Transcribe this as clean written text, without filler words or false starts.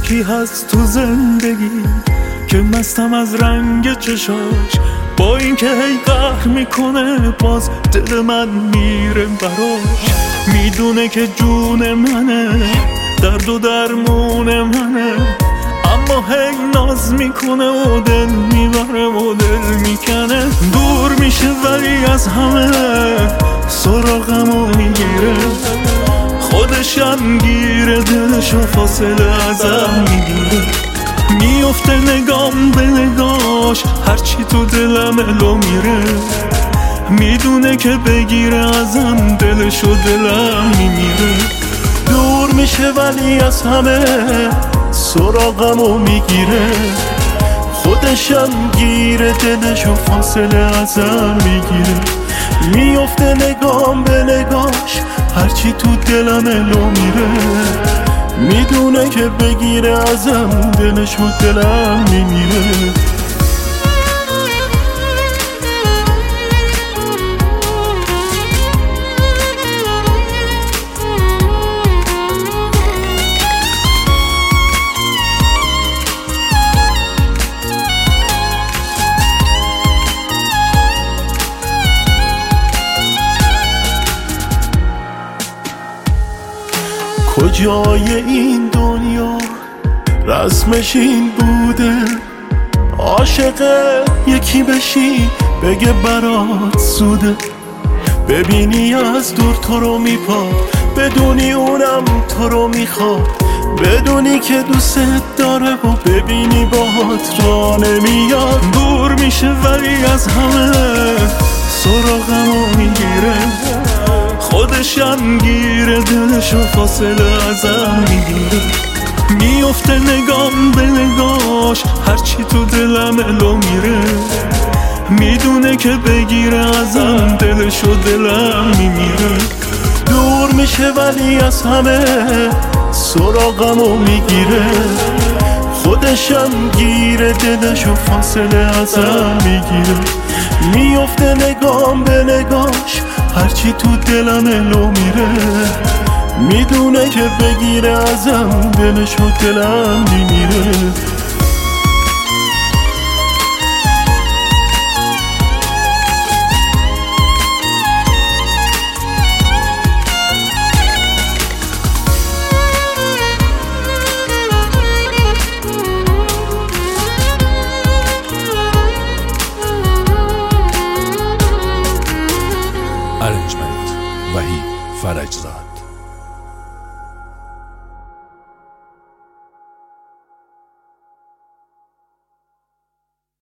یکی هست تو زندگی که مستم از رنگ چشاش، با اینکه هی قهر میکنه باز دل من میره براش. میدونه که جون منه، درد و درمون منه، اما هی ناز میکنه و دل میبره و دل میکنه. دور میشه ولی از همه سراغمو میگیره، خودشم گیره، دلشو فاصله ازم میگیره. میفته نگام به نگاش، هرچی تو دلم الو میره. میدونه که بگیره ازم دلشو دلم میمیره. دور میشه ولی از همه سراغمو میگیره، خودشم گیره، دلشو فاصله ازم میگیره. میفته نگام به نگاش، هرچی تو دلم الو میره. میدونه که بگیره ازم دلشو دلم میمیره. کجای این دنیا رسمش این بوده، عاشق یکی بشی بگه برات سوده. ببینی از دور تو رو میپاد، بدونی اونم تو رو میخواد، بدونی که دوست داره و ببینی باهات را نمیاد. دور میشه ولی از همه سراغمو میگیره، خودشم گیره، دلشو فاصله ازم میگیره. میفته نگام به نگاش، هرچی تو دلم الو میره. میدونه که بگیره ازم دلشو دلم میمیره. دور میشه ولی از همه سراغمو میگیره، خودشم گیره، دلشو فاصله ازم میگیره. میفته نگام به نگاش، هرچی تو دلم الو میره. میدونه که بگیره ازم دلشو دلم میمیره. ارنجمنت وحید فرجزاد.